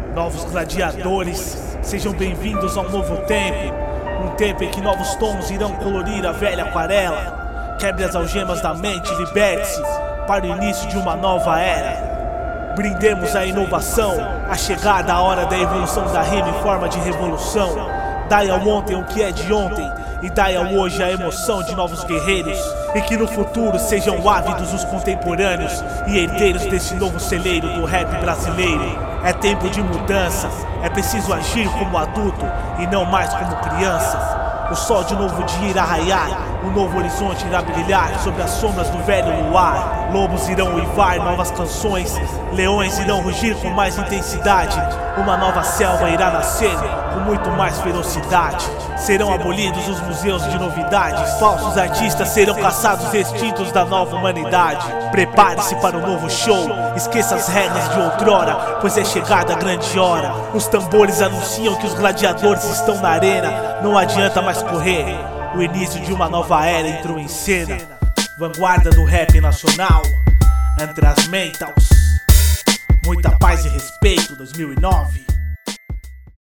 Novos gladiadores, sejam bem-vindos ao novo tempo. Um tempo em que novos tons irão colorir a velha aquarela. Quebre as algemas da mente, liberte-se para o início de uma nova era. Brindemos a inovação, a chegada, a hora da evolução da rima em forma de revolução. Dai ao ontem o que é de ontem, e dai ao hoje a emoção de novos guerreiros. E que no futuro sejam ávidos os contemporâneos e herdeiros desse novo celeiro do rap brasileiro. É tempo de mudança, é preciso agir como adulto e não mais como criança. O sol de um novo dia irá raiar, um novo horizonte irá brilhar sobre as sombras do velho luar. Lobos irão uivar novas canções, leões irão rugir com mais intensidade. Uma nova selva irá nascer com muito mais ferocidade. Serão abolidos os museus de novidades, falsos artistas serão caçados e extintos da nova humanidade. Prepare-se para o novo show, esqueça as regras de outrora, pois é chegada a grande hora. Os tambores anunciam que os gladiadores estão na arena, não adianta mais correr, o início de uma nova era entrou em cena. Vanguarda do rap nacional, entre as mentals, muita paz e respeito, 2009.